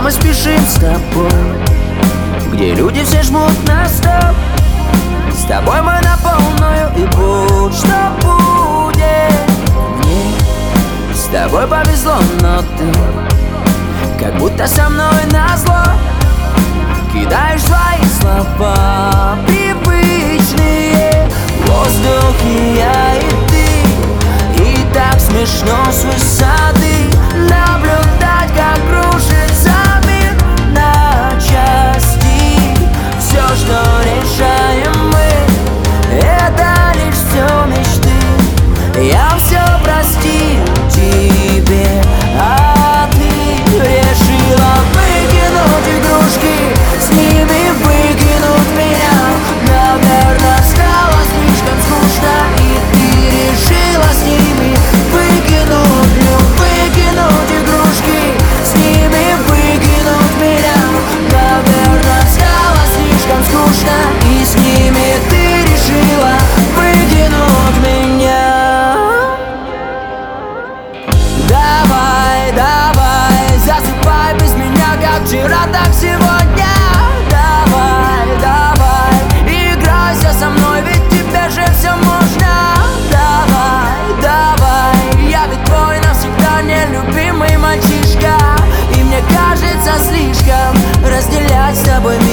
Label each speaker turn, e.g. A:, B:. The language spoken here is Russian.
A: поспешим с тобой, где люди все жмут на стоп. С тобой мы на полную, и будь что будет. Мне с тобой повезло, но ты как будто со мной назло кидаешь свои слова привычные. В воздухе я и ты, и так смешно с высоты наблюдать, как кружится мир на части. Все, что решаем мы, это лишь все мечты. Я все простил тебе, а ты решила выкинуть игрушки, с ними выкинуть меня. Наверное, стало слишком скучно, и ты решила с ними выкинуть игрушки, с ними выкинуть меня. Наверное, стало слишком скучно, и с ними ты решила выкинуть меня. Давай, давай, засыпай без меня, как вчера, так сегодня. Давай, давай, играйся со мной, ведь тебе же все можно. Давай, давай, я ведь твой навсегда нелюбимый мальчишка, и мне кажется слишком разделять с тобой мир.